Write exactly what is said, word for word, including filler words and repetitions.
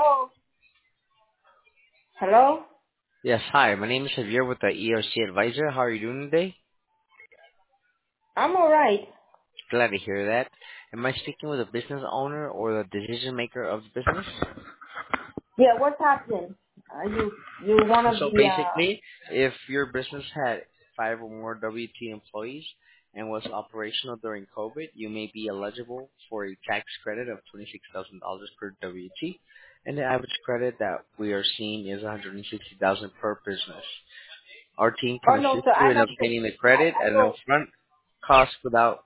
Hello. Hello. Yes, hi. My name is Javier with the E R C Advisor. How are you doing today? I'm all right. Glad to hear that. Am I speaking with a business owner or the decision maker of the business? Yeah, what's happening? Uh, you you one of So the uh basically, if your business had five or more W two employees and was operational during COVID, you may be eligible for a tax credit of twenty-six thousand dollars per W T, and the average credit that we are seeing is one hundred sixty thousand dollars per business. Our team can oh no assist sir, you I in have obtaining the I, credit I at no don't front cost without